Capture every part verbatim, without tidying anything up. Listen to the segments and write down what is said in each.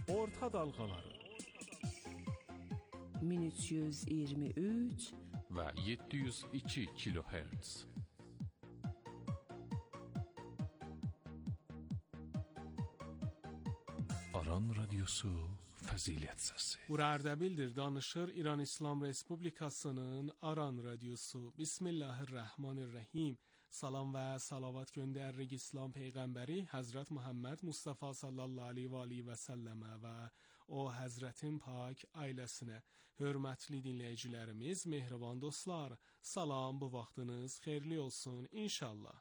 Orta dalğaları min üç yüz iyirmi üç və yeddi yüz iki kilohertz. Aran Radyosu Fəzilət Səsi. Bura Ərdəbildir, danışır İran İslam Respublikasının Aran Radyosu. Bismillahirrahmanirrahim. Salam və salavat göndəririk İslam Peyğəmbəri Həzrət Muhammed Mustafa sallallahu aleyhi və aleyhi və səlləmə və o Həzrətin pak ailəsinə. Hörmətli dinləyicilərimiz, mehriban dostlar, salam, bu vaxtınız xeyirli olsun inşallah.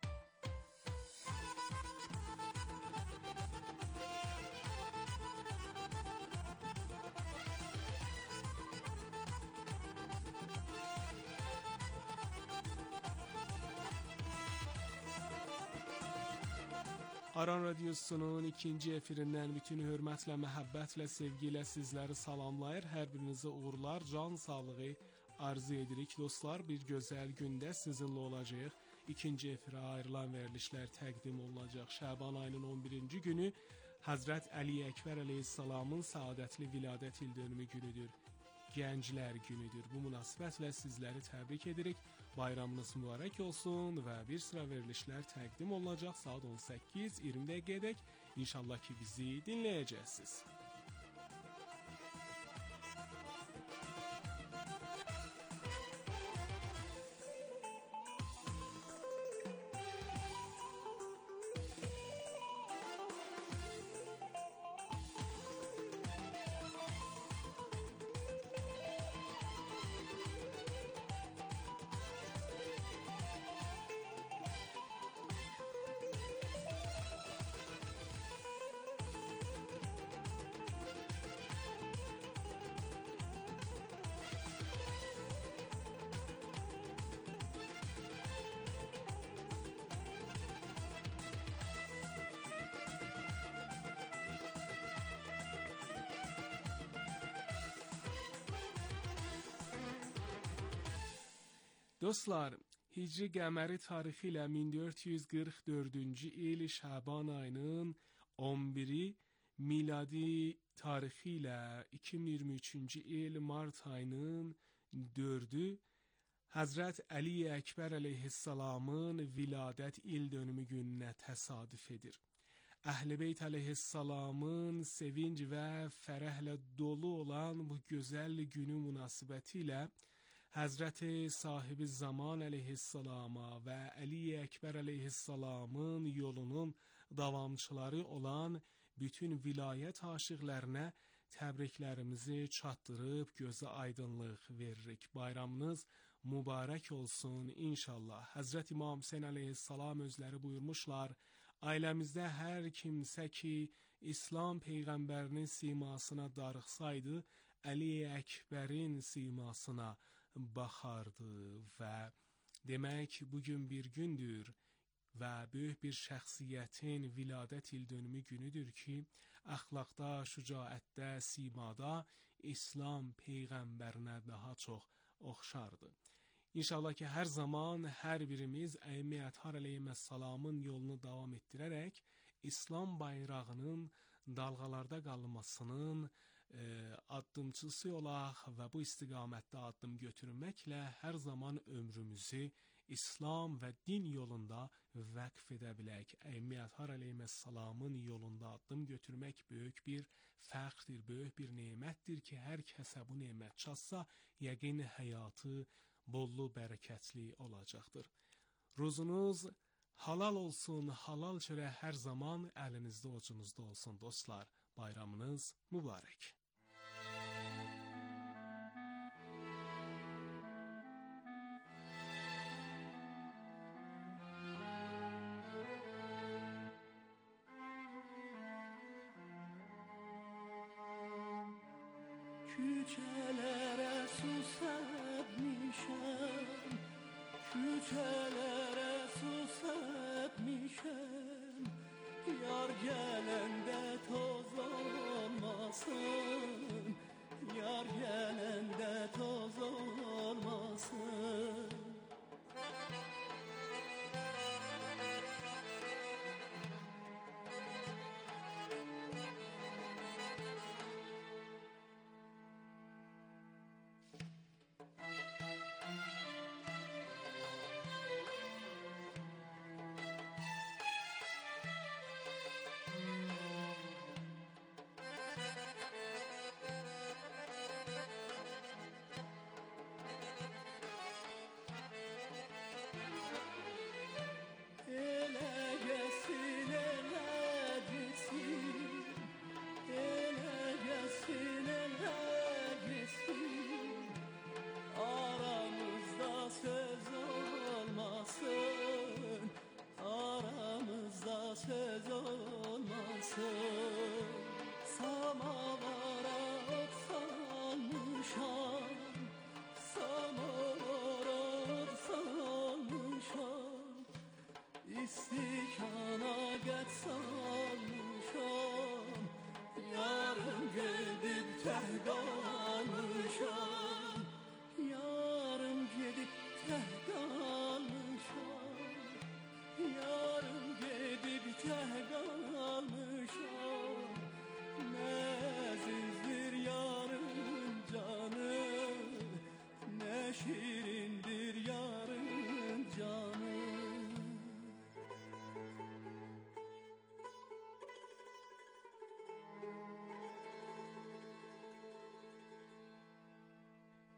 Aran Radyosu'nun ikinci efirinden bütün hürmetle, məhəbbətlə, sevgiyle sizleri salamlayır. Her birinize uğurlar, can sağlığı arzu edirik. Dostlar, bir güzel günde sizinle olacağıq. İkinci efirə ayrılan verilişler təqdim olunacaq. Şaban ayının on birinci günü Hazret Ali Ekber Aleyhisselam'ın saadetli viladət ildönümü günüdür. Gənclər günüdür. Bu münasibətlə sizləri təbrik edirik. Bayramınız mübarək olsun və bir sıra verilişlər təqdim olunacaq saat on səkkiz iyirmi dəqiqədək. İnşallah ki bizi dinləyəcəksiniz. Dostlar, Hicri qəməri tarixi ilə min dörd yüz qırx dördüncü il Şaban ayının on biri, miladi tarixi ilə iki min iyirmi üçüncü il Mart ayının dördü Həzrət Ali Ekber Aleyhisselam'ın viladət ildönümü gününə təsadüf edir. Əhl-i Beyt Aleyhisselam'ın sevinc və fərəhlə dolu olan bu gözəl günü münasibəti ilə Həzrət sahibi zaman əleyhissalama və Ali Ekber əleyhissalamın yolunun davamçıları olan bütün vilayət aşiqlərinə təbriklərimizi çatdırıb gözə aydınlıq veririk. Bayramınız mübarək olsun inşallah. Həzrət İmam Hüseyn əleyhissalam özləri buyurmuşlar, ailəmizdə hər kimsə ki İslam Peyğəmbərinin simasına darıxsaydı, Ali Ekberin simasına baxardı və demək bugün bir gündür və böyük bir şəxsiyyətin viladət ildönümü günüdür ki, əxlaqda, şücaətdə, simada İslam Peyğəmbərinə daha çox oxşardı. İnşallah ki hər zaman hər birimiz Əimə Ətər əleyhissalamın yolunu davam etdirərək İslam bayrağının dalğalarda qalmasının e, addımçısı olaq və bu istiqamətdə addım götürməklə hər zaman ömrümüzü İslam və din yolunda vəqf edə bilək. Əimə Ətər əleyhissalamın yolunda addım götürmək böyük bir fəxrdir, böyük bir nemətdir ki, hər kəsə bu nemət çatsa, yəqin həyatı bollu, bərəkətli olacaqdır. Ruzunuz halal olsun, halal çörək hər zaman əlinizdə, ucunuzda olsun dostlar. Bayramınız mübarək. Küçelere susatmışam, küçelere susatmışam. Yar gelende toz olmasın, yar gelende toz olmasın.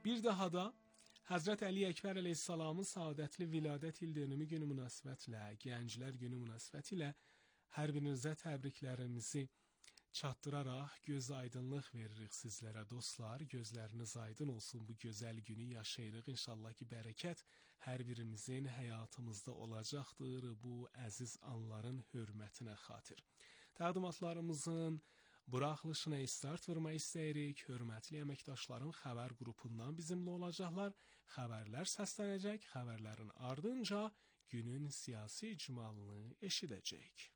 Bir daha da Həzrət Əli Əkbər əleyhissalamın səadətli viladət il dönümü günü münasibətlə, Gənclər günü münasibətilə hər birinizə təbriklərimizi çatdıraraq göz aydınlıq veririk sizlərə dostlar. Gözləriniz aydın olsun, bu gözəl günü yaşayırıq. İnşallah ki, bərəkət hər birimizin həyatımızda olacaqdır bu əziz anların hörmətinə xatir. Təqdimatlarımızın buraxılışına start vermək istəyirik. Hörmətli əməkdaşların xəbər qrupundan bizimlə olacaqlar. Xəbərlər səslənəcək. Xəbərlərin ardınca günün siyasi icmalını eşidəcəyik.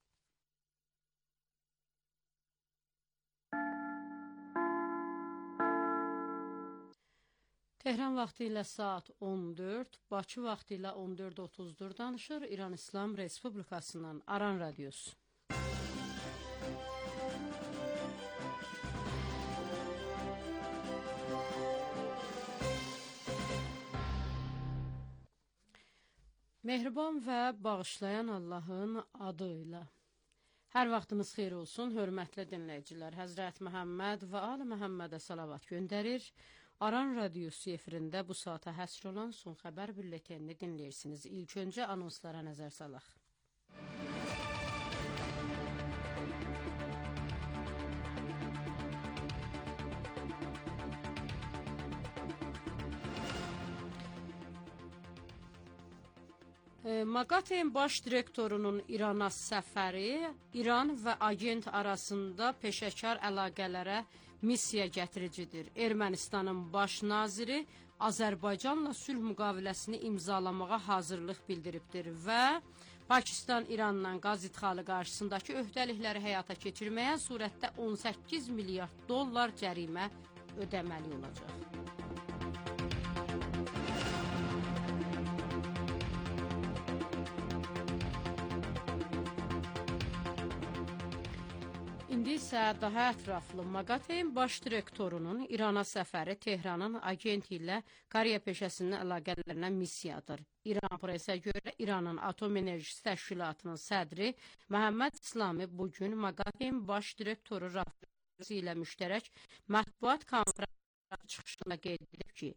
Tehran vaxtı ilə saat on dörd, Bakı vaxtı ilə on dörd otuz dörd danışır İran İslam Respublikasından Aran Radiosu. Mehriban və bağışlayan Allahın adıyla. Hər vaxtınız xeyir olsun, hörmətli dinləyicilər. Həzrət Məhəmməd və Ali Məhəmmədə salavat göndərir. Aran Radiosu efirində bu saata həsr olan son xəbər bülletenini dinləyirsiniz. İlk öncə anonslara nəzər salaq. MAQATEin baş direktorunun İrana səfəri İran və agent arasında peşəkar əlaqələrə missiya gətiricidir. Ermənistanın baş naziri Azərbaycanla sülh müqaviləsini imzalamağa hazırlıq bildiribdir və Pakistan İrandan qaz idxalı qarşısındakı öhdəlikləri həyata keçirməyə surətdə on səkkiz milyard dollar cərimə ödəməli olacaq. İndi isə daha ətraflı MAQATEin baş direktorunun İrana səfəri Tehranın agent ilə Koreya peşəsinin əlaqələrinə missiyadır. İran presə görə İranın Atom Enerjisi Təşkilatının sədri Məhəmməd İslami bugün MAQATEin baş direktoru Rafiq ilə müştərək mətbuat konfransı çıxışında qeyd edib ki,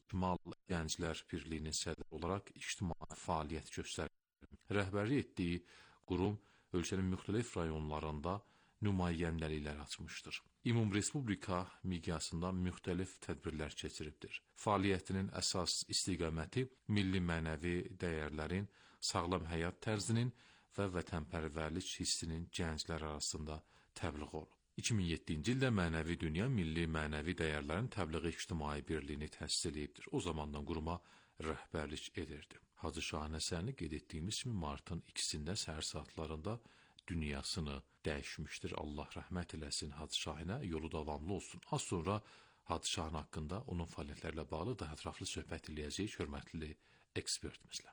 İctimal Gənclər Birliyinin sədri olaraq ictimai fəaliyyət göstərir. Rəhbərlik etdiyi qurum ölkənin müxtəlif rayonlarında nümayəndəliklər açmışdır. Ümum Respublika miqyasında müxtəlif tədbirlər keçiribdir. Fəaliyyətinin əsas istiqaməti milli mənəvi dəyərlərin, sağlam həyat tərzinin və vətənpərvərlik hissinin gənclər arasında təbliğ olub. iki min yeddinci ildə Mənəvi Dünya Milli Mənəvi Dəyərlərin Təbliği İctimai Birliyini təsis edibdir. O zamandan quruma rəhbərlik edirdi. Hacı Şahin Həsənli qeyd etdiyimiz kimi martın ikisində səhər saatlarında dünyasını dəyişmişdir. Allah rəhmət eləsin Hacı Şahinə, yolu davamlı olsun. Az sonra Hacı Şahin haqqında onun fəaliyyətlərlə bağlı daha ətraflı söhbət eləyəcəyik hörmətli ekspertimizlə.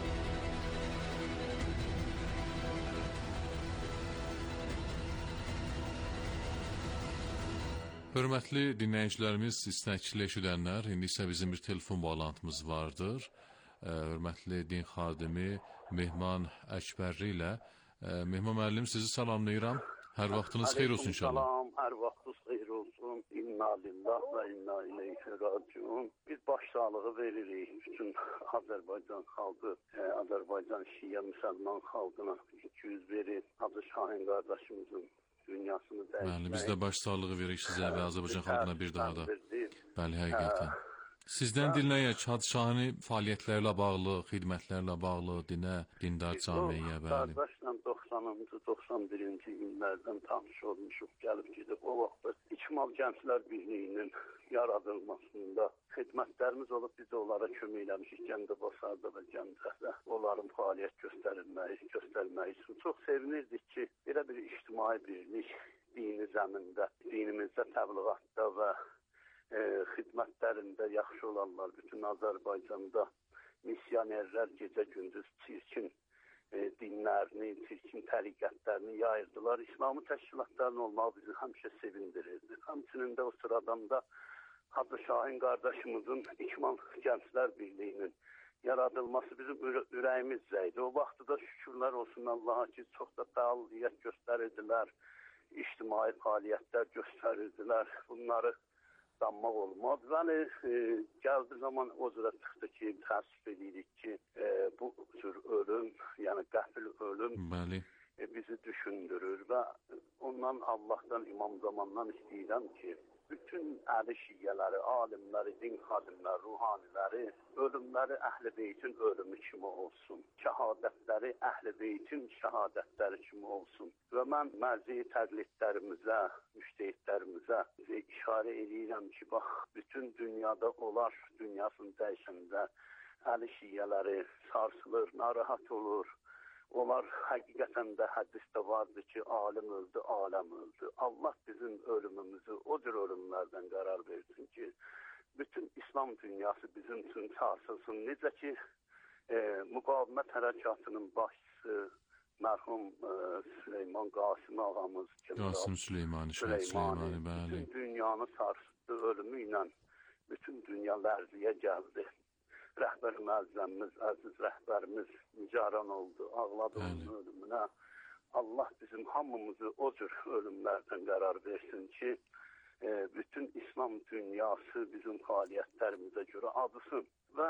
Hörmətli dinləyicilərimiz, istəkli eşidənlər, indi isə bizim bir telefon bağlantımız vardır. Hörmətli din xadimi Mehman Əkbərli ilə. Mehman müəllim, sizi salamlayıram. Hər vaxtınız xeyir olsun inşallah. Salam, hər vaxtınız xeyir olsun. İnna lillah və inna ileyhi raciun. Biz başsağlığı veririk bütün Azərbaycan xalqı, Azərbaycan Şiə müsəlman xalqına iki yüz verir. Hacı Şahin qardaşımızın dünyasını dəyişmək. Bəli, biz də baş sağlığı veririk sizə və Azərbaycan xalqına bir daha da. Bəli, həqiqətən. Sizdən dinləyək, Hacı Şahini fəaliyyətlərlə bağlı, xidmətlərlə bağlı, dinə, dindar camiyə, bəli. Qardaşla doxsanıncı, doxsan birinci illərdən tanış olmuşuq, gəlib gedib. O vaxtda İctimal Gənclər Birliyinin yaradılmasında xidmətlərimiz olub, biz də onlara kömək eləmişik, Gəncəbasarda və Gəncədə. Onların fəaliyyət göstərilməyi, göstərməyi üçün çox sevinirdik ki, belə bir ictimai birlik dini zəmində, dinimizdə təbliğatda və e, xidmətlərində yaxşı olanlar, bütün Azərbaycanda missionerlər gecə-gündüz çirkin e, dinlərini, çirkin təriqətlərini yayırdılar. İslami təşkilatların olmağı bizi həmişə sevindirirdi. Həmçinin də o sıradan da Hacı Şahin qardaşımızın İctimal Gənclər Birliyinin yaradılması bizim ürəyimizdə idi. O vaxtı da şükürlər olsun Allaha ki, çox da fəaliyyət göstərirdilər, ictimai fəaliyyətlər göstərirdilər. Bunları danmaq olmaz. Yəni, e, gəldiği zaman o cürə çıxdı ki, təəssüf edirik ki, e, bu cür ölüm, yəni qəfil ölüm Bəli. E, bizi düşündürür və ondan Allahdan, imam zamandan istəyirəm ki, bütün əli şiyyələri, alimləri, din xadimləri, ruhaniləri, ölümləri Əhl-i Beytin ölümü kimi olsun. Şəhadətləri Əhl-i Beytin şəhadətləri kimi olsun. Və mən mərzi təqlidlərimizə, müştehidlərimizə işarə edirəm ki, bax, bütün dünyada olar, dünyasını dəyişəndə əli şiyyələri sarsılır, narahat olur. Onlar həqiqətən də hədisdə vardı ki, alim öldü, aləm öldü. Allah bizim ölümümüzü o cür ölümlərdən qərar versin ki, bütün İslam dünyası bizim üçün sarsılsın. Necə ki, e, müqavimət hərəkatının başçısı mərhum e, Süleyman Qasimi ağamız, Qasım Süleymani, Süleymani, bəli. Bütün dünyanı sarsıtdı ölümü ilə, bütün dünya lərziyə gəldi. Rəhbər müəzzəmimiz, əziz rəhbərimiz nigaran oldu, ağladı onun ölümünə. Allah bizim hamımızı o cür ölümlərdən qərar versin ki, e, bütün İslam dünyası bizim fəaliyyətlərimizə görə adısın. Və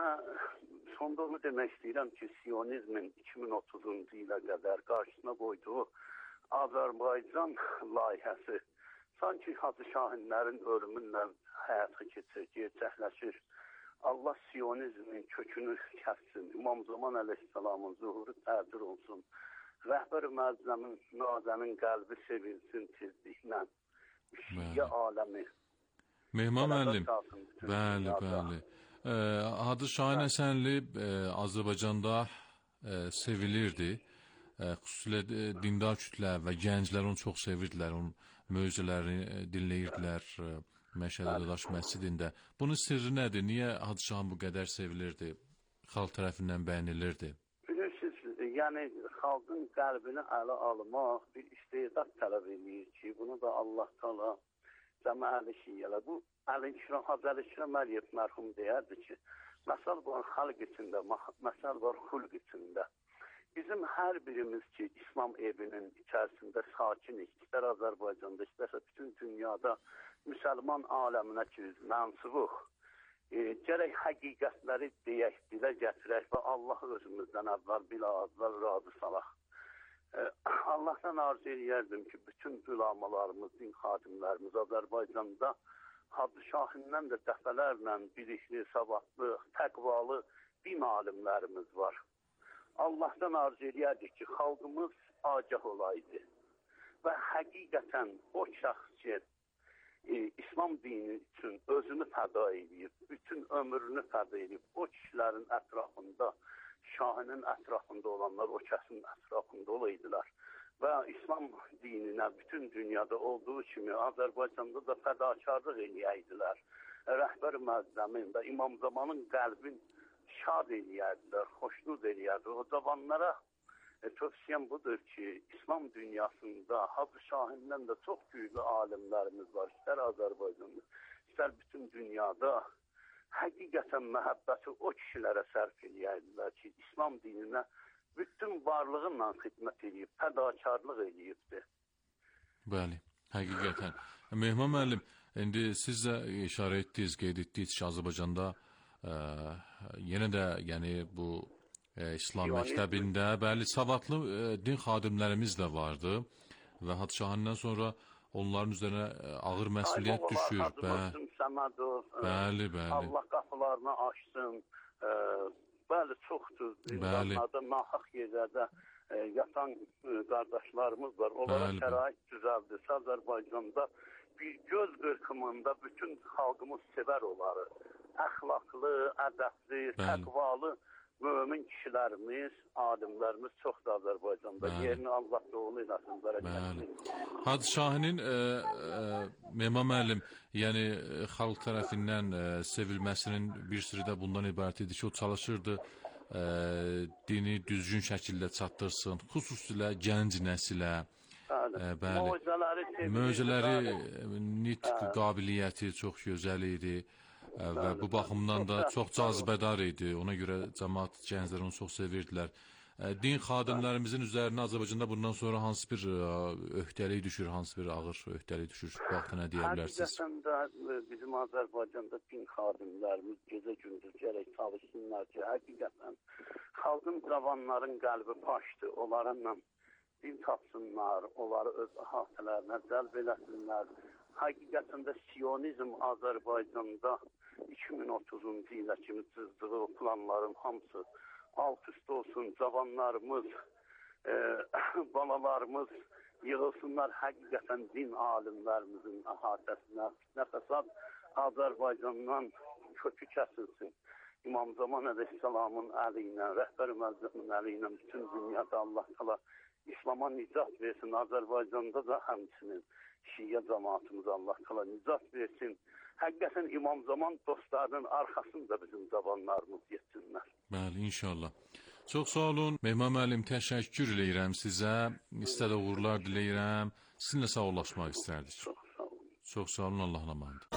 sonda onu demək istəyirəm ki, Siyonizmin iki min otuzuncu ilə qədər qarşısına qoyduğu Azərbaycan layihəsi sanki Hacı Şahinlərin ölümünlə həyata keçir, gerçəkləşir. Allah Siyonizmin kökünü kəssin, İmam Zaman əleyhissalamın zuhuru tədir olsun, rəhbər-i məzzəmin, nazəmin qəlbi sevilsin tezliklə, şiyə aləmi. Mehman müəllim, bəli, bəli. E, Hacı Şahin Həsənli e, Azərbaycanda e, sevilirdi. E, xüsusilə e, dindar kütlə və gənclər onu çox sevirdilər, onun möcüzələrini e, dinləyirdilər. E, Məşədə Dadaş məscidində. Bunun sirri nədir? Niyə Hacı Şahin bu qədər sevilirdi? Xalq tərəfindən bəyənilirdi? Bilirsiniz, yəni xalqın qəlbini ələ almaq bir istedad tələb edir ki, bunu da Allah Taala cəmaəli şiyyələ. Bu Əl-İkram, Hacı Əl-İkram Əliyev mərhum deyərdi ki, məsəl var xalq içində, məsəl var xulq içində. Bizim hər birimiz ki, İslam evinin içərisində sakinik, istər Azərbaycanda, istərsə bütün dünyada müsəlman aləminə ki, mənsubuq. e, gərək həqiqətləri deyək, dilə gətirək və Allah özümüzdən əvvəl bila əvvəl razı salaq. E, Allahdan arzu edərdim ki, bütün ulamalarımız, din xadimlərimiz Azərbaycanda Hacı Şahindən də dəfələrlə bilikli, savadlı, təqvalı din alimlərimiz var. Allahdan arzu edərdik ki, xalqımız agah olaydı və həqiqətən o şəxs ki, e, İslam dini üçün özünü fəda edib, bütün ömrünü fəda edib, o kişilərin ətrafında, Şahinin ətrafında olanlar o kəsin ətrafında olaydılar. Və İslam dininə bütün dünyada olduğu kimi Azərbaycanda da fədakarlıq eləyəydilər. Rəhbər məzəmin və İmam Zamanın qəlbin şad eləyərdilər, xoşnud eləyərdi. O zamanlara e, tövsiyəm budur ki, İslam dünyasında Hacı Şahindən də çox güclü alimlərimiz var. İstər Azərbaycanda, istər bütün dünyada həqiqətən məhəbbəti o kişilərə sərf eləyərdilər ki, İslam dininə bütün varlığınla xidmət edib, fədakarlıq edibdir. Bəli, həqiqətən. Mehman müəllim, indi siz də işarə etdiniz, qeyd etdiniz ki, Azərbaycanda ə, yenə də yəni bu ə, İslam Siyonizm. məktəbində bəli savadlı ə, din xadimlərimiz də vardı və Hacı Şahindən sonra onların üzərinə ə, ağır məsuliyyət düşür. Bə Səmədov, bəli, bəli. Allah qapılarını açsın. Ə, Bəli, çoxdur. İnsanlarda nahaq yerlərdə e, yatan e, qardaşlarımız var. Onlara Bəli. şərait düzəldirsə Azərbaycanda bir göz qırpımında bütün xalqımız sevər onları. Əxlaqlı, ədəbli, təqvalı mömin kişilərimiz, alimlərimiz çoxdur Azərbaycanda. Bəli. Yerini Allah doğulu eləsin, bərəkətli. Hacı Şahinin e, e, Mehman müəllim, yəni e, xalq tərəfindən e, sevilməsinin bir sürü də bundan ibarət idi ki, o çalışırdı e, dini düzgün şəkildə çatdırsın, xüsusilə gənc nəsilə. E, bəli. Möcüzələri, Möcüzələri, nitq qabiliyyəti çox gözəl idi. Ə, və bu baxımdan da çox cazibədar idi. Ona görə cəmaət gənclər onu çox sevirdilər. Ə, din xadimlərimizin üzərinə Azərbaycanda bundan sonra hansı bir ə, öhdəlik düşür, hansı bir ağır öhdəlik düşür? Bu haqda nə deyə bilərsiniz? Həqiqətən də bizim Azərbaycanda din xadimlərimiz gecə gündüz gərək çalışsınlar ki, həqiqətən xalqın, cavanların qəlbi paşdır. Onlarla din tapsınlar, onları öz əhatələrinə cəlb eləsinlər. Həqiqətən də Siyonizm Azərbaycanda iki min otuzuncu ilə kimi cızdığı o planların hamısı alt üst olsun, cavanlarımız, e, balalarımız yığılsınlar həqiqətən din alimlərimizin əhatəsinə. Nəfəsat Azərbaycandan kökü kəsilsin. İmam Zaman Əleyhisselamın əli ilə, rəhbər məzəmin əli ilə bütün dünyada Allah qala İslama nicat versin. Azərbaycanda da həmçinin Şiyə cəmaatımız Allah qala nicat versin. Həqiqətən İmam Zaman dostlarının arxasında bizim cavanlarımız yetsinlər. Bəli, inşallah. Çox sağ olun. Mehman müəllim, təşəkkür eləyirəm sizə. İstədə uğurlar diləyirəm. Sizinlə sağollaşmaq istərdik. Çox sağ olun. Çox sağ olun, Allah'a emanet.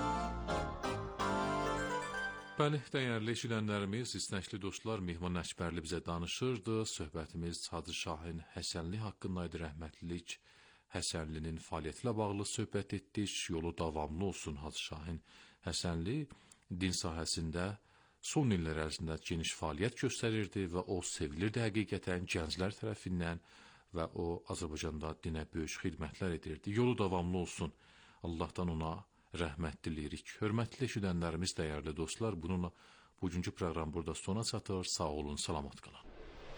Bəli, dəyərli eşidənlərimiz, istəkli dostlar, Mehman Əkbərli bizə danışırdı. Söhbətimiz Hacı Şahin Həsənli haqqında idi, rəhmətlilik. Həsənlinin fəaliyyətlə bağlı söhbət etdik. Yolu davamlı olsun Hacı Şahin Həsənli. Din sahəsində son illər ərzində geniş fəaliyyət göstərirdi və o sevilirdi həqiqətən gənclər tərəfindən və o Azərbaycanda dinə böyük xidmətlər edirdi. Yolu davamlı olsun. Allahdan ona rəhmət diləyirik. Hörmətli eşidənlərimiz, dəyərli dostlar, bununla bugünkü proqram burada sona çatır. Sağ olun, salamat qalın.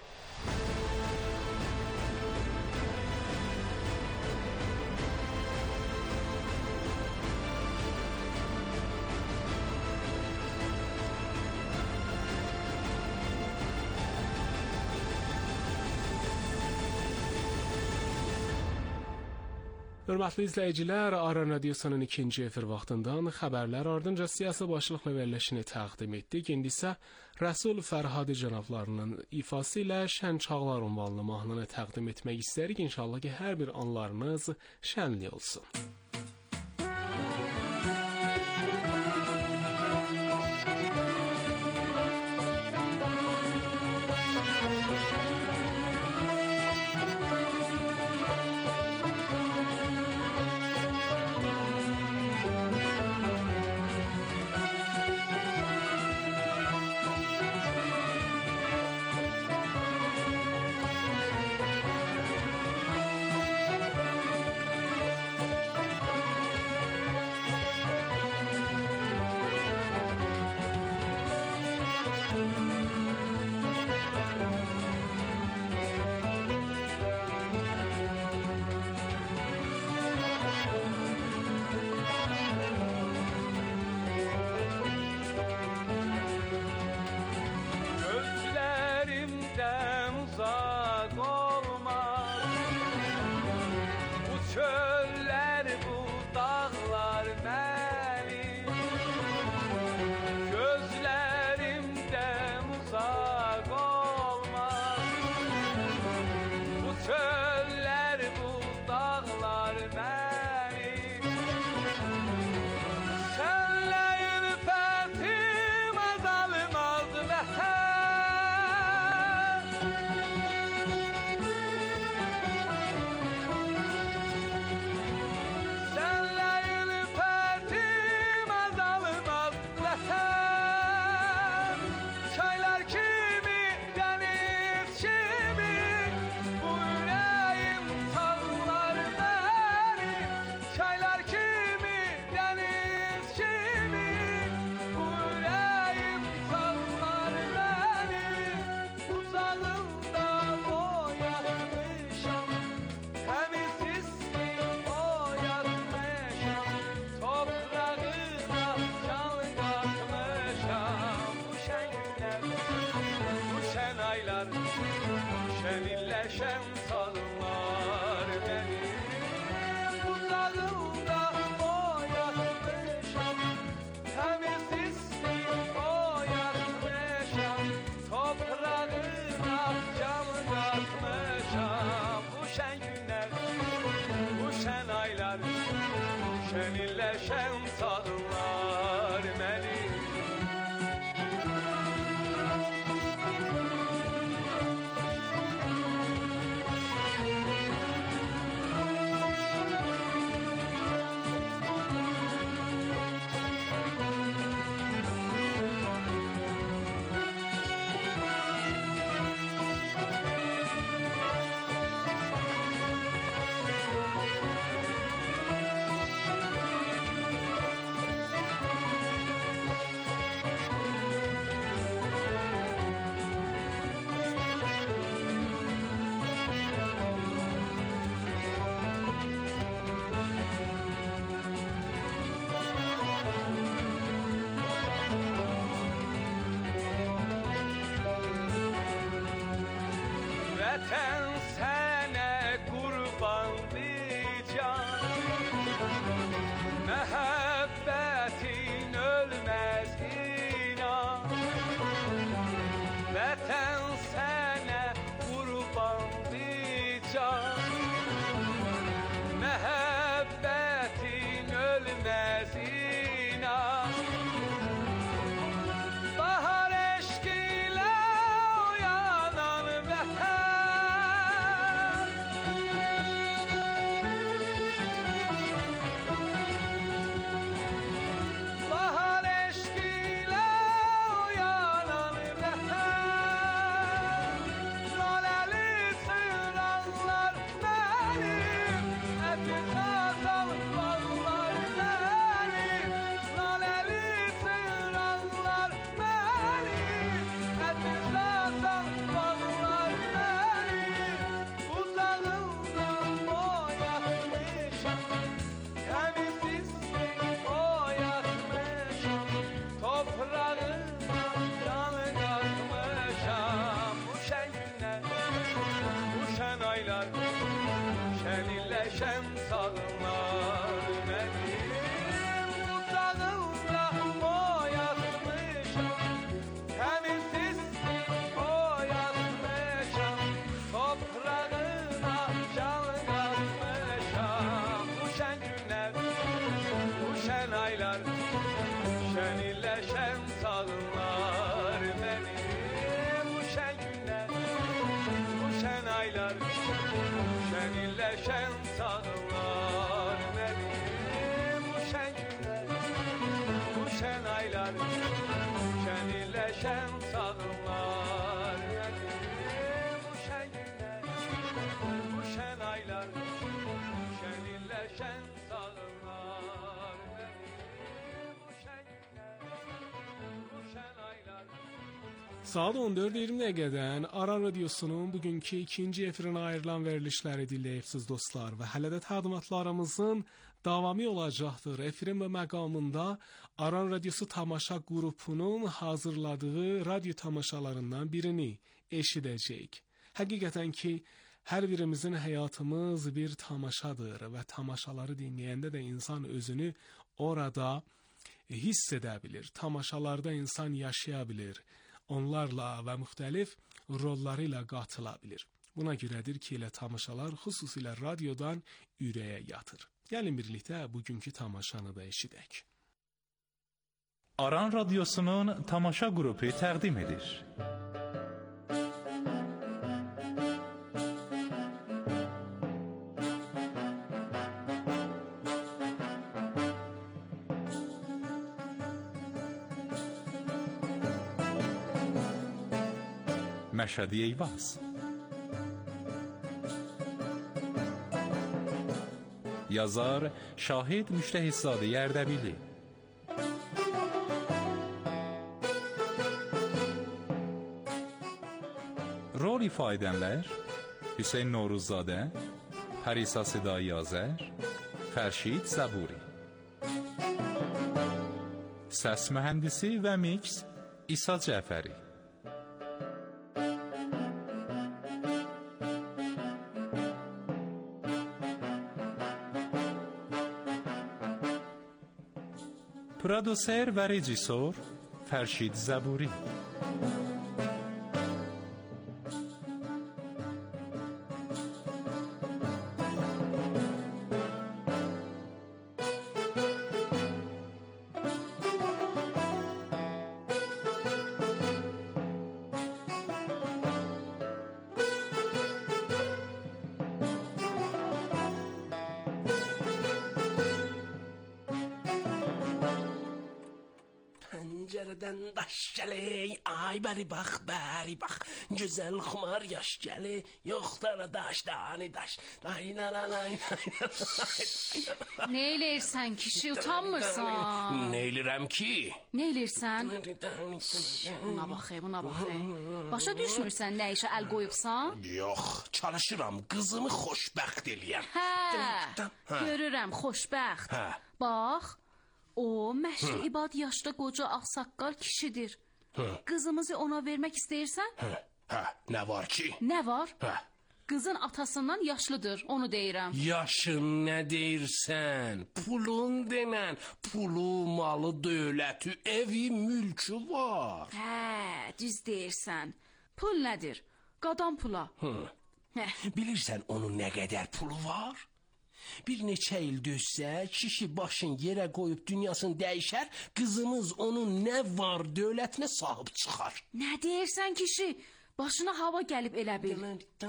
Hörmətli izləyicilər, Aran Radiosunun ikinci efir vaxtından xəbərlər ardınca siyasi başlıqla verilişini təqdim etdik. İndi isə Rəsul Fərhadi cənablarının ifası ilə Şən Çağlar ünvanlı mahnını təqdim etmək istərik. İnşallah ki, hər bir anlarınız şənli olsun. çöller, bu dağlar benim. Gözlerimden uzak olmaz. Bu çöller, bu dağlar benim. Senle ülfetim azalmaz vətən. Senle ülfetim azalmaz vətən. Çaylar kimi, deniz kimi, bu yüreğim sallar beni. Çaylar kimi, deniz kimi, bu yüreğim sallar beni. Uzağımda boyatmışam, temiz hissi boyatmışam. Toprağına can katmışam. Bu şen günler, bu şen aylar, şen illeşen sallar beni. Uzağımda boyatmışam, temiz hissi boyatmışam. Toprağına can katmışam. Bu şen günler, bu şen aylar, şen illeşen sallar beni. Vətən sənə qurbandır can. Məhəbbətin ölməz inan. Vətən sənə qurbandır can. Məhəbbətin ölməz inan. Bahar eşqilə oyanan vətən. Bahar eşqilə oyanan vətən. Laləli sığıranlar mənim, əti sazal bağlar mənim. Laləli sığıranlar mənim, əti sazal bağlar mənim. Uzağımdan boyatmışam, temiz hissi boyatmışam. Toprağına can katmışam. Bu şen günler, bu şen aylar, şen illeşen sallar benim. Uzağımda boyatmışam, temiz hissi boyatmışam. Toprağına can katmışam. Bu şen günler, bu şen aylar, şen illeşen sallar beni. Bu şen günler, bu şen aylar, şen illeşen sallar beni. Bu şen günler, bu şen aylar, şen illeşen sallar beni. Bu şen günler, bu şen aylar, şen illeşen sallar beni. Bu şen günler, bu şen aylar. Saat on dörd iyirmi dəqiqədən Aran Radiosunun bugünkü ikinci efirinə ayrılan verilişləri dinləyirsiniz dostlar və hələ də təqdimatlarımızın davamı olacaqdır. Efirin və məqamında Aran Radiosu tamaşa qrupunun hazırladığı radyo tamaşalarından birini eşidəcəyik. Həqiqətən ki, Hər birimizin həyatımız bir tamaşadır və tamaşaları dinləyəndə də insan özünü orada hiss edə bilir. Tamaşalarda insan yaşaya bilir. Onlarla və müxtəlif rolları ilə qatıla bilir. Buna görədir ki, elə tamaşalar xüsusilə radiodan ürəyə yatır. Gəlin birlikdə bugünkü tamaşanı da eşidək. Aran Radyosu'nun tamaşa grubu təqdim edir. Məşhədi Eyvaz. Yazar Şahid Müştəhidzadə Ərdəbili. Rol ifa edənlər Hüseyn Novruzzadə, Pərisa Sedai Azər, Fərşid Zəburi. Səs mühəndisi və miks İsa Cəfəri. Prodüser və rejissor Fərşid Zəburi. Pəncərədən daş gəli, ay bəri bax, bəri bax, gözəl xumar yaş gəli, yoxdara daş, dani daş, day la la la la. Ne eləyirsən kişi, utanmırsan? Ne elirəm ki? Ne eləyirsən? Buna bax, buna bax. Başa düşmürsən nə işə əl qoyubsan? Yox, çalışıram, qızımı xoşbəxt eləyəm. Hə, görürəm, xoşbəxt. Hə. Bax, o Məşri İbad yaşda qoca ağsaqqal kişidir. Qızımızı ona vermək istəyirsən? Hə, hə, nə var ki? Nə var? Hə. Qızın atasından yaşlıdır, onu deyirəm. Yaşın nə deyirsən? Pulun denən, pulu, malı, dövləti, evi, mülkü var. Hə, düz deyirsən. Pul nədir? Qadan pula. Hı. Hə. Bilirsən onun nə qədər pulu var? Bir neçə il dözsə, kişi başın yerə qoyub dünyasını dəyişər, qızımız onun nə var dövlətinə sahib çıxar. Nə deyirsən kişi? Başına hava gəlib elə bil.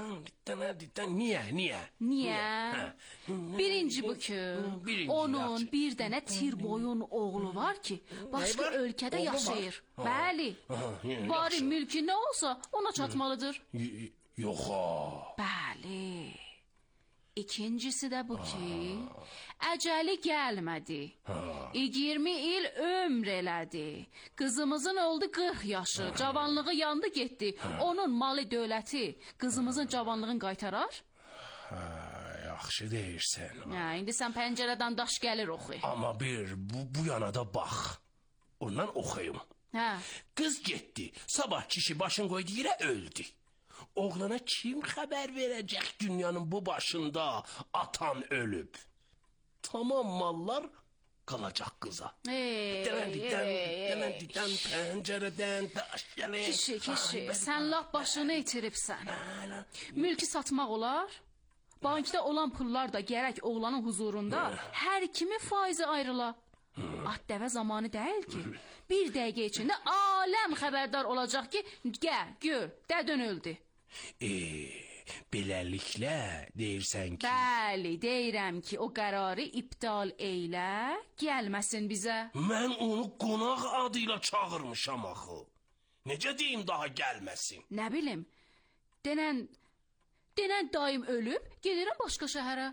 Niyə, niyə? Niyə? Birinci bu ki, Birinci onun yaxşı. bir dənə tirboyun oğlu var ki, başqa var? ölkədə Oğlu var? yaşayır. Ha. Bəli. Aha, yəni Bari yaxşı. mülkü nə olsa ona çatmalıdır. Y- Yox ha. Bəli. İkincisi də bu ki, əcəli gəlmədi. iyirmi il ömr elədi. Qızımızın oldu qırx yaşı, cavanlığı yandı getdi. Onun malı dövləti qızımızın cavanlığını qaytarar? Ha, yaxşı deyirsən. Hə, indi sən pəncərədən daş gəlir oxu. Amma bir bu, bu yana da bax. Ondan oxuyum. Hə. Qız getdi. Sabah kişi başın qoydu yerə öldü. Oğlana kim xəbər verəcək dünyanın bu başında atan ölüb? Tamam mallar qalacaq qıza. Ey, Dənədidən, ey, ey. dənədidən, pəncərədən daş gəlir. Kişi, kişi, sən laf başını itiribsən. Mülkü satmaq olar? Bankda olan pullar da gərək oğlanın huzurunda hər kimi faizi ayrıla. At dəvə zamanı deyil ki, bir dəqiqə içində aləm xəbərdar olacaq ki, gəl, gör, dədün öldü. Eee, beləliklə deyirsən ki... Bəli, deyirəm ki, o qərarı iptal eylə, gəlməsin bizə. Mən onu qonaq adıyla çağırmışam axı. Necə deyim daha gəlməsin? Nə bilim, denən, denən dayım ölüb, gedirəm başqa şəhərə.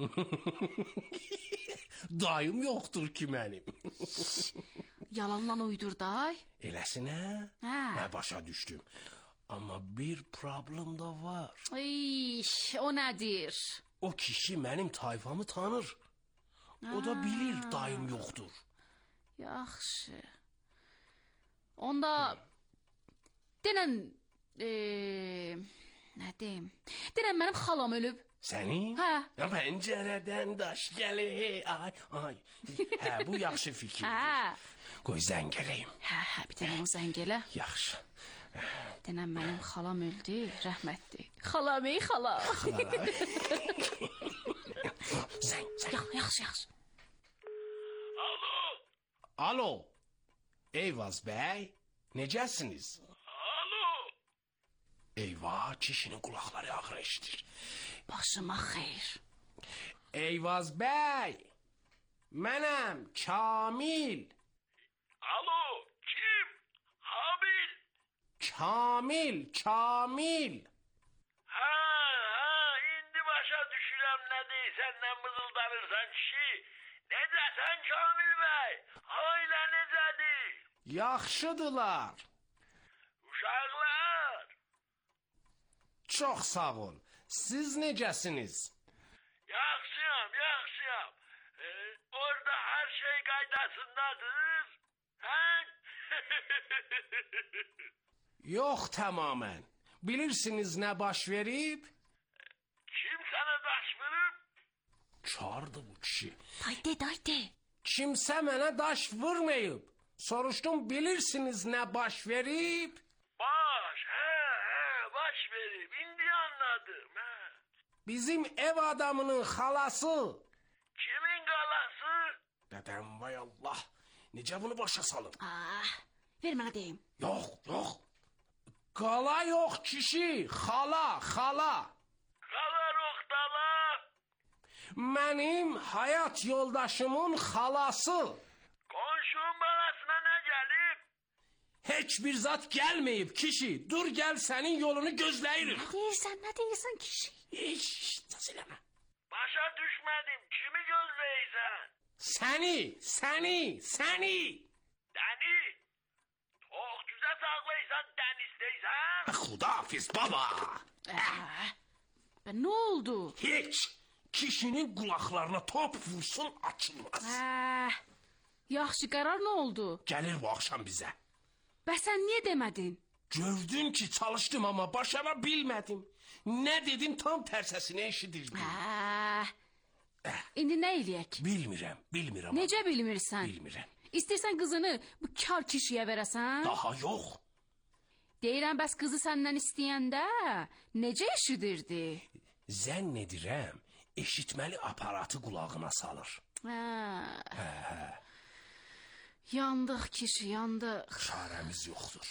Dayım yoxdur ki mənim. Yalandan uydur day. Eləsinə? Hə. Hə, başa düşdüm. Amma bir problem da var. Ay, o nədir? O kişi mənim tayfamı tanır. O da bilir dayım yoxdur. Yaxşı. Onda denən e, Nə deyim? Deyirəm mənim xalam ölüb. Sənin? Hə. Ya pəncərədən daş gəlir. Ay, ay. Hə, bu yaxşı fikirdir. Hə. Qoy zəng eləyim. Hə, hə, bir dənə o zəng elə. Yaxşı. Deyirəm mənim xalam öldü, rəhmətli. Xalam, ey xalam. Zəng, zəng. Yax, yaxşı, yaxşı. Alo. Alo. Eyvaz bəy, necəsiniz? Alo. Eyvah, kişinin qulaqları ağrı eşidir. Başıma xeyr. Eyvaz bəy, mənəm Kamil. Alo. Kim? Habil. Kamil, Kamil. Ha, ha, indi başa düşürəm nə deysən, nə mızıldanırsan kişi. Necəsən Kamil bəy? Ailə necədir? Yaxşıdılar. Uşaqlar. Çox sağ ol. Siz necəsiniz? Yaxşıyam, yaxşıyam. Ee, orada hər şey qaydasındadır. Hə? Yox tamamən. Bilirsiniz nə baş verib? Kim sənə daş vurub? Çardı bu kişi. Haydi, haydi. Kimsə mənə daş vurmayıb. Soruşdum, bilirsiniz nə baş verib? Baş, hə, hə, baş verib. İndi anladım, hə. Bizim ev adamının xalası. Kimin qalası? Dədəm, vay Allah. Necə bunu başa salım? Ah, ver mənə deyim. Yox, yox. Qala yox kişi, xala, xala. Qala roxdala. Mənim həyat yoldaşımın xalası. Qonşunun balasına nə gəlib? Heç bir zat gəlməyib kişi. Dur gəl sənin yolunu gözləyirik. Nə deyirsən, nə deyirsən kişi? Heç, səs eləmə. Başa düşmədim. Kimi gözləyirsən? Səni, səni, səni. Dəni. Tox düzə sağlayırsan, dən istəyirsən? Xudafiz baba. Ah, nə oldu? Heç. Kişinin qulaqlarına top vursun açılmaz. Ah, yaxşı, qərar nə oldu? Gəlir bu axşam bizə. Bəs sən niyə demədin? Gördün ki çalışdım ama başara bilmədim. Nə dedin tam tərsəsini eşidirdim. Ah, indi nə eləyək? Bilmirəm, bilmirəm. Necə bilmirsən? Bilmirəm. İstərsən qızını bu kar kişiyə verəsən? Daha yox. Deyirəm, bəs qızı səndən istəyəndə necə eşidirdi? Zənn edirəm, eşitməli aparatı qulağına salır. Hə. Hə, hə. Yandıq kişi, yandıq. Çarəmiz yoxdur.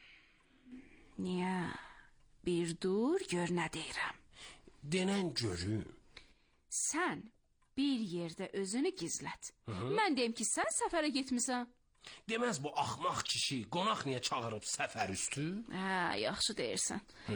Niyə? Bir dur, gör nə deyirəm. Denən görüm. Sən bir yerdə özünü gizlət. Hı -hı. Mən deyim ki, sən səfərə getmisən. Deməz bu axmaq kişi qonaq niyə çağırıb səfər üstü? Hə, yaxşı deyirsən. Hı.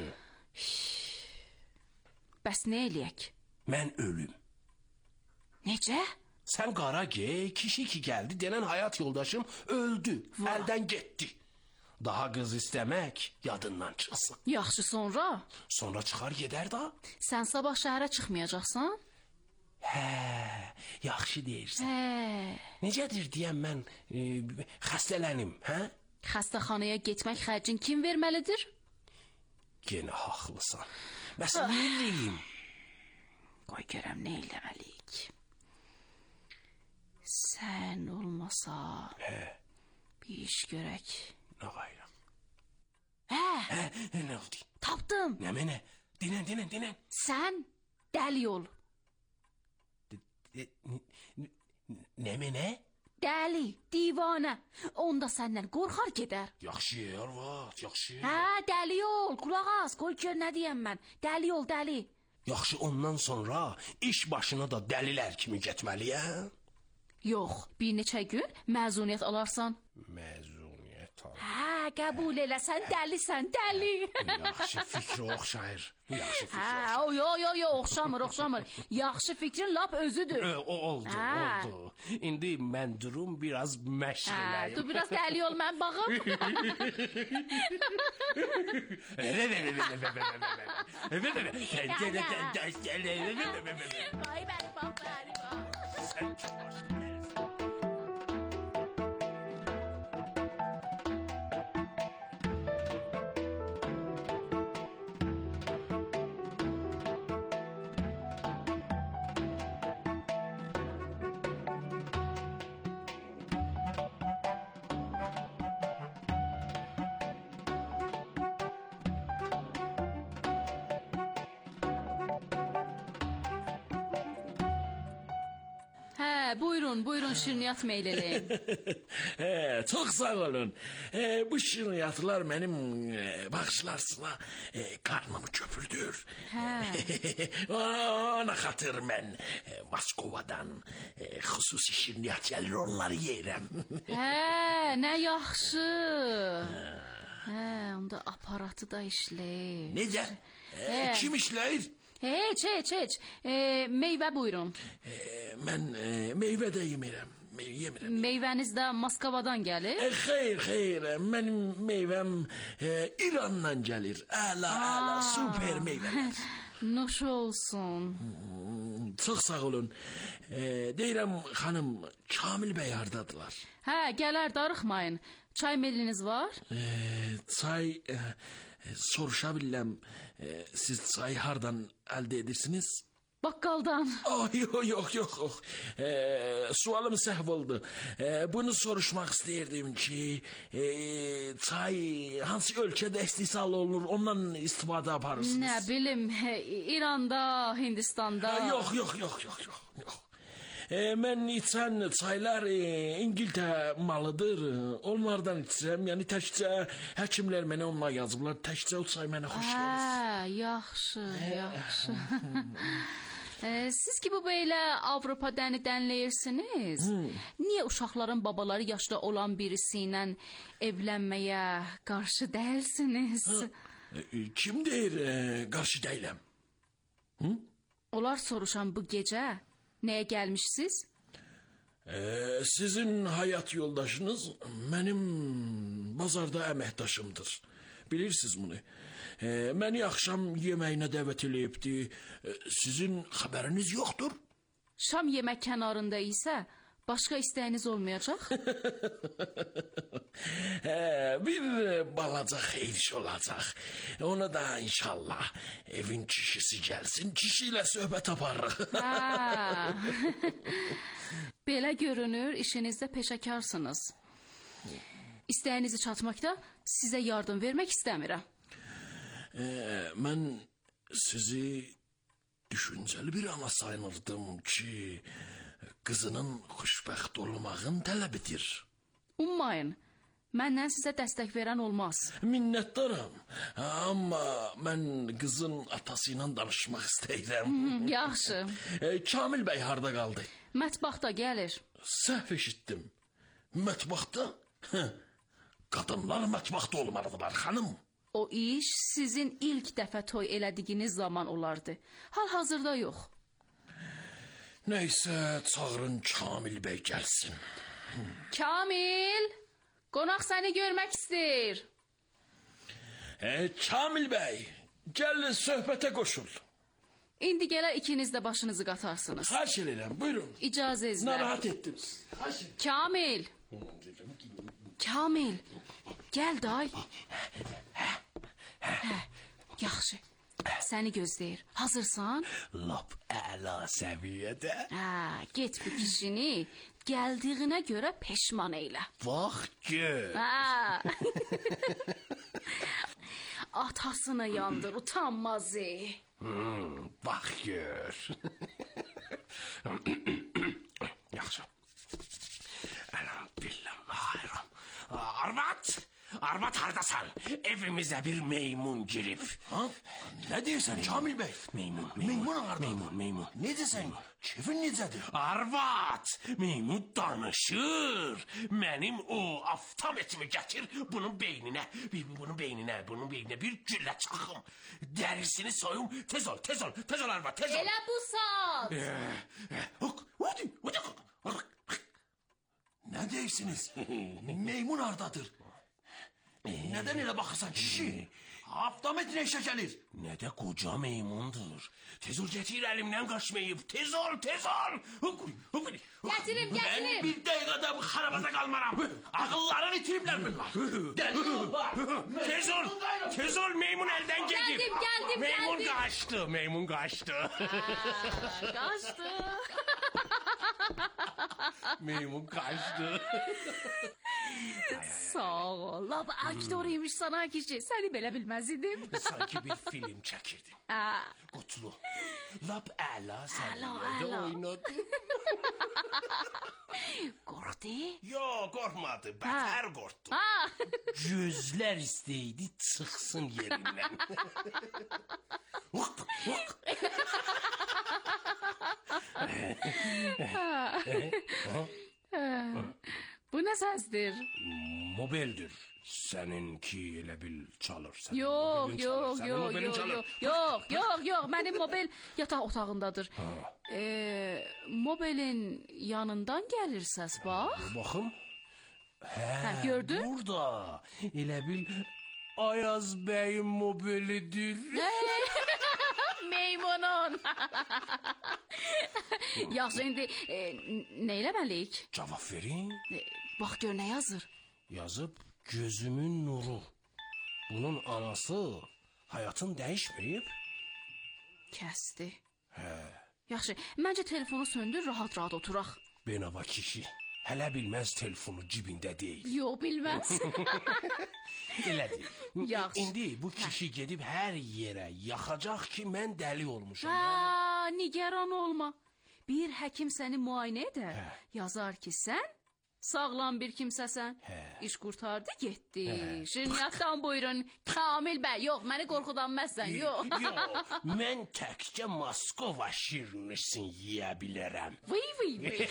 Bəs nə eləyək? Mən ölüm. Necə? Sən qara gey, kişi ki gəldi, denən həyat yoldaşım öldü, Va. əldən getdi. Daha qız istəmək yadından çıxsın. Yaxşı, sonra? Sonra çıxar gedər da. Sən sabah şəhərə çıxmayacaqsan? Hə, yaxşı deyirsən. Hə. Necədir deyəm mən e, xəstələnim, hə? Xəstəxanaya getmək xərcin kim verməlidir? Yenə haqlısan. Bəs nə eləyim? Qoy görəm nə eləməliyik. Sən olmasa hə. Bir iş görək. Nə qayıram? Hə. Hə, nə oldu? Tapdım. Nə mənə? Dinən, dinən, dinən. Sən dəli ol. Nə mənə? Dəli, divanə. Onda səndən qorxar gedər. Yaxşı, arvad, yaxşı. Hə, dəli ol, qulaq as, qoy gör nə deyəm mən. Dəli ol, dəli. Yaxşı, ondan sonra iş başına da dəlilər kimi getməliyəm. Yox, bir neçə gün məzuniyyət alarsan. Məzuniyyət al. Hə, qəbul eləsən, dəlisən, dəli. Yaxşı fikri oxşayır. Yaxşı fikri oxşayır. Hə, o, yo, yo, yo, oxşamır, oxşamır. Yaxşı fikrin lap özüdür. Ö, o, oldu, hə. oldu. İndi mən durum biraz məşq eləyim. Hə, dur biraz dəli ol, mən baxım. Ay, bəli, bax, bəli, bax. Sən kim başlayın? Hə, buyurun, buyurun şirniyyat meyl eləyin. He, çok sağ olun. E, bu şirniyatlar benim e, bağışlarsına e, karnımı köpürdür. Hə. Ona xatır mən e, Moskova'dan e, xüsusi şirniyat gəlir, onları yeyirəm. Hə, nə yaxşı. Hə, onda aparatı da işləyir. Necə? E, He. kim işləyir? Heç, heç, heç. E, meyvə buyurun. E, mən e, meyvə də yemirəm. Me yemirəm. Meyvəniz də Moskvadan gəlir? E, xeyr, xeyr. Mənim meyvəm e, İrandan gəlir. Əla, əla, super meyvələr. Nuş olsun. Çox sağ olun. E, deyirəm, xanım, Kamil bəy hardadılar? Hə, gələr, darıxmayın. Çay meliniz var? E, çay, e, soruşa bilirəm, e, siz çayı hardan əldə edirsiniz? Bakkaldan. Oh, yok, yok, yok, yok. E, sualım səhv oldu. E, bunu soruşmaq istəyirdim ki, e, çay hansı ölkədə istehsal olunur, ondan istifadə aparırsınız? Nə bilim, İranda, Hindistanda. Ha, yok, yok, yok, yok, yok, yok. E, mən içən çaylar e, İngiltərə malıdır. Onlardan içirəm. Yəni təkcə həkimlər mənə onlar yazıblar. Təkcə o çay mənə xoş gəlir. Hə, yaxşı, yaxşı. e, siz ki bu belə Avropa dəni dənləyirsiniz. Hmm. Niyə uşaqların babaları yaşda olan birisi ilə evlənməyə qarşı dəyilsiniz? E, kim deyir e, qarşı deyiləm? Hı? Onlar soruşan bu gecə nəyə gəlmişsiniz? Ee, sizin hayat yoldaşınız benim bazarda əməkdaşımdır. Bilirsiniz bunu. Ee, məni axşam yeməyinə dəvət eləyibdi. Ee, sizin xəbəriniz yoxdur? Şam yemək kənarında isə başqa istəyiniz olmayacaq? Ee, bir balaca xeyriş olacaq. Ona da inşallah evin kişisi gəlsin, kişi ilə söhbət aparırıq. Ha. Belə görünür, işinizdə peşəkarsınız. İstəyinizi çatmaqda sizə yardım vermək istəmirəm. Ee, mən sizi düşüncəli bir ana sayınırdım ki, qızının xoşbəxt olmağın tələbidir. Ummayın, məndən sizə dəstək verən olmaz. Minnətdaram, amma mən qızın atası ilə danışmaq istəyirəm. Hmm, yaxşı. E, Kamil bəy harda qaldı? Mətbəxdə gəlir. Səhv eşitdim. Mətbəxdə? Qadınlar mətbəxdə olmalıdırlar, xanım. O iş sizin ilk dəfə toy elədiyiniz zaman olardı. Hal-hazırda yox. Neysə, çağırın Kamil bəy gəlsin. Kamil, qonaq səni görmək istəyir. E, Kamil bəy, gəl söhbətə qoşul. İndi gələr ikiniz də başınızı qatarsınız. Xahiş edirəm, buyurun. İcazənizlə. Narahat etdim. Kamil. Kamil, gəl day. Hə, yaxşı. Səni gözləyir. Hazırsan? Lap əla səviyyədə. Hə, get bu kişini gəldiyinə görə peşman eylə. Bax gör. Hə. Atasını yandır, utanmaz. Hmm, bax gör. Yaxşı. Elhamdülillah. Arvad, arvad hardasan? Evimizə bir meymun girib. Ha? Nə deyirsən Kamil bəy? Meymun, Meymun harda? Meymun, meymun. Ne desən? Kefin necədir? Arvad, meymun danışır. Mənim o aftam etimi gətir, bunun beyninə, bir, bunun beyninə, bunun beyninə bir güllə çaxım. Dərisini soyum, tez ol, tez ol, tez ol arvad, tez ol. Elə bu saat. Nə deyirsiniz? Meymun hardadır? Nədən elə baxırsan kişi? Haftametrinə işə gəlir. Nə də qoca meymundur. Tez ol, gətir əlimdən qaçmayıb. Tez ol, tez ol. Gətirim, gətirim. Mən bir dəqiqədə bu xarabada qalmaram. Ağıllarını itiriblər bunlar. Dəli ollar. Tez ol, tez ol, meymun əldən gedib. Gəldim, gəldim, Meymun gəldim. qaçdı, meymun qaçdı. Qaçdı. Meymun qaçdı. Sağ ol. Lap aktör imişsən ha kişi. Səni belə bilməz idim. Sanki bir film çəkirdim. Ha. Qutlu. Lap əla Əla, səviyyədə əla. oynadı. Qorxdu? Yo, qorxmadı. Bətər qorxdu. Ha. Gözlər istəydi çıxsın yerindən. Bu nə səsdir? Mobildir. Səninki elə bil çalır. Sənin Yox, mobilin çalır, yox, sənin yox, mobilin yox, çalır. yox, yox, yox, yox. Mənim mobil yataq otağındadır. Ee, mobilin yanından gəlir səs, bax. Baxım. Hə, Hə, gördün? Burada elə bil Ayaz bəyin mobilidir. Meymunun. Yaxşı, indi e, nə eləməliyik? Cavab verin. E, bax gör nə yazır. Yazıb gözümün nuru. Bunun anası hayatın dəyişməyib. Kəsdi. Hə. Yaxşı, məncə telefonu söndür, rahat-rahat oturaq. Benava kişi hələ bilməz telefonu cibində deyil. Yox, bilməz. Elədir. Yaxşı. İndi bu kişi gedib hər yerə yaxacaq ki, mən dəli olmuşam. Ha, nigaran olma. Bir həkim səni müayinə edər. Hə. Yazar ki, sən sağlam bir kimsəsən. Hə. İş qurtardı, getdi. Şirniyyatdan buyurun. Kamil bəy, yox, məni qorxudanməzsən, yox. Yox, mən təkcə Moskova şirnisini yeyə bilərəm. Vıy, vıy, vıy.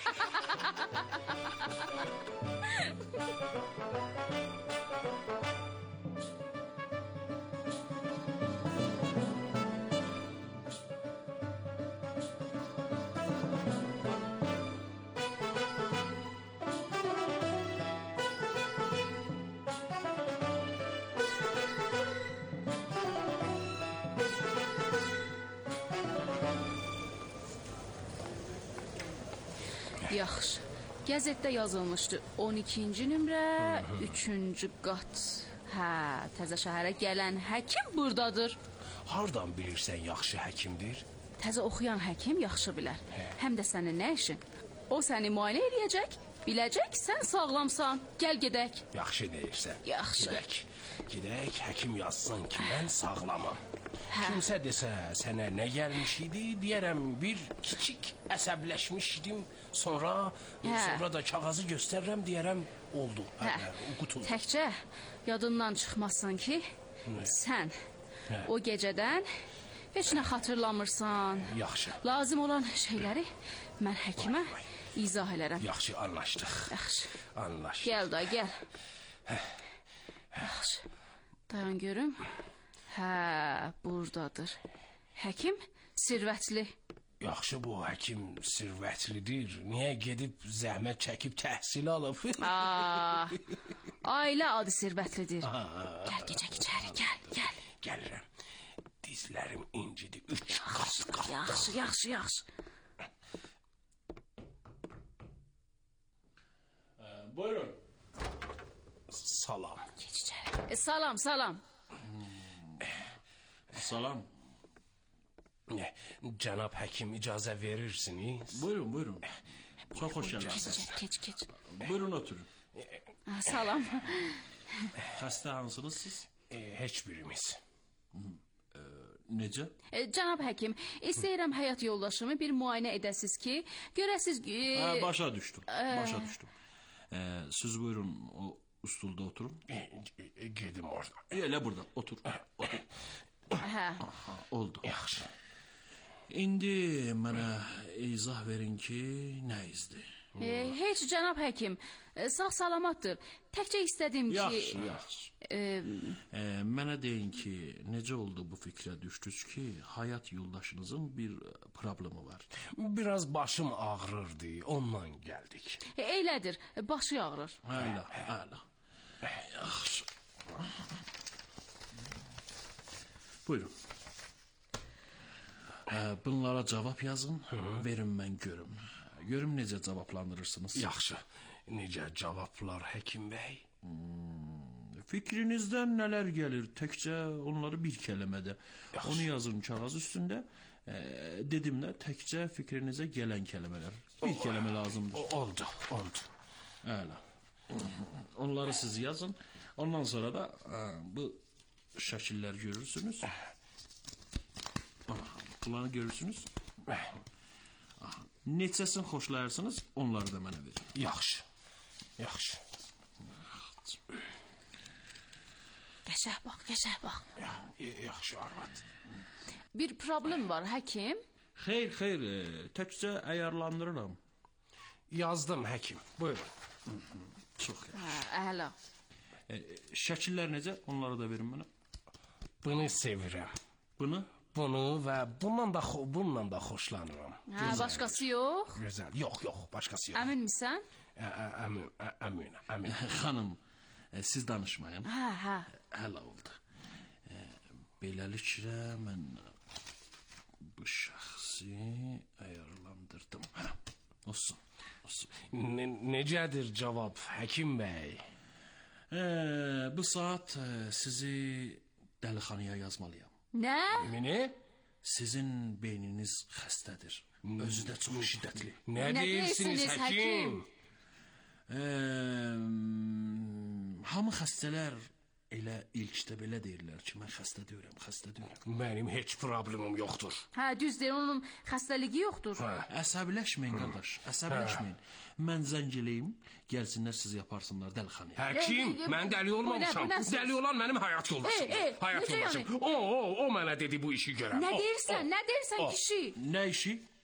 Yaxşı. Qəzetdə yazılmışdı. on ikinci nömrə, üçüncü qat. Hə, təzə şəhərə gələn həkim buradadır. Hardan bilirsən yaxşı həkimdir? Təzə oxuyan həkim yaxşı bilər. Həm də sənin nə işin? O səni müayinə eləyəcək, biləcək sən sağlamsan. Gəl gedək. Yaxşı deyirsən. Yaxşı. Gedək. Gedək, həkim yazsın ki, mən sağlamam. Kimsə desə sənə nə gəlmiş idi, deyərəm bir kiçik əsəbləşmişdim, sonra Hə. sonra da kağızı göstərirəm, deyərəm oldu. Hə. O qutul. Təkcə yadından çıxmazsan ki, sən Hə. o gecədən heç nə xatırlamırsan. Yaxşı. Lazım olan şeyləri mən həkimə izah elərəm. Yaxşı, anlaşdıq. Yaxşı. Anlaşdıq. Gəl da, gəl. Yaxşı. Dayan görüm. Hə, buradadır. Həkim sirvətli. Yaxşı, bu həkim sirvətlidir. Niyə gedib zəhmət çəkib təhsil alıb? Aa, ailə adı sirvətlidir. Gəl, keçək içəri, gəl, gəl. Gəlirəm. Dizlərim incidi. Üç qat qat. Yaxşı, yaxşı, yaxşı. Buyurun. Salam. Geç içəri. E, salam, salam. Salam. Ne, cənab həkim icazə verirsiniz? Buyurun, buyurun. Çok hoş geldiniz. Geç, geç, geç. Buyurun oturun. Ha, salam. Xəstə hansınız siz? E, heç birimiz. Necə? E, cənab həkim, istəyirəm həyat yoldaşımı bir müayinə edəsiz ki, görəsiz... E, Ha, başa düşdüm, başa düşdüm. Ee, siz buyurun o stulda oturun. E, e, gedim orada. Elə burada, otur. otur. hə. Aha, oldu. Yaxşı. İndi mənə izah verin ki, nə izdir? E, heç cənab həkim, e, sağ salamatdır. Təkcə istədim ki... Yaxşı, yaxşı. E, Ee, mənə deyin ki, necə oldu bu fikrə düşdünüz ki, həyat yoldaşınızın bir problemi var? Biraz başım ağrırdı, ondan gəldik. e, eylədir, e, başı ağrır. Hələ, hələ. Yaxşı. Buyurun. Ee, bunlara cavab yazın, verin mən görüm. Görüm necə cavablandırırsınız. Yaxşı. Necə cavablar həkim bəy? Fikrinizdən nələr gəlir? Təkcə onları bir kəlmədə. Yaxşı. Onu yazın kağız üstündə. E, dedim də təkcə fikrinizə gələn kəlmələr. Bir kəlmə lazımdır. O, oldu, oldu. Hələ. Onları siz yazın. Ondan sonra da ə, bu şəkillər görürsünüz. Bunları görürsünüz. Neçəsini xoşlayırsınız, onları da mənə verin. Yaxşı. Yaxşı. Qəşəng bax, qəşəng bax. Yaxşı arvad. Bir problem var, həkim. Xeyr, xeyr, e, təkcə əyarlandırıram. Yazdım həkim. Buyurun. Çox yaxşı. Hə, əla. E, şəkillər necə? Onları da verin mənə. Bunu sevirəm. Bunu? Bunu və bundan da bundan da xoşlanıram. Hə, başqası yox. Gözəl. Yox, yox, başqası yox. Əmin misən? Əmin, əmin, əmin. Xanım, e, siz danışmayın. Hə, hə. Həll oldu. E, beləliklə mən bu şəxsi əyarlandırdım. Hə, olsun, olsun. Ne, necədir cavab, həkim bəy? E, bu saat e, sizi dəlixanaya yazmalıyam. Nə? Mini? Sizin beyniniz xəstədir. Özü də çox şiddətli. Nə, Nə deyirsiniz, deyirsiniz, həkim? E, hamı xəstələr elə ilkdə belə deyirlər ki, mən xəstə deyirəm, xəstə deyirəm. Mənim heç problemim yoxdur. Hə, düz deyir, onun xəstəliyi yoxdur. Hə. Əsəbiləşməyin qardaş, əsəbiləşməyin. Mən zəng eləyim, gəlsinlər siz yaparsınlar dəlixanaya. Həkim, E, e, mən dəli olmamışam. bu nə- bu nə söz? Dəli olan mənim həyat yoldaşım. E, e, həyat necə yoldaşım. yəni? O, o, o mənə dedi bu işi görəm. Nə O, deyirsən, o, nə deyirsən o. kişi? Nə işi?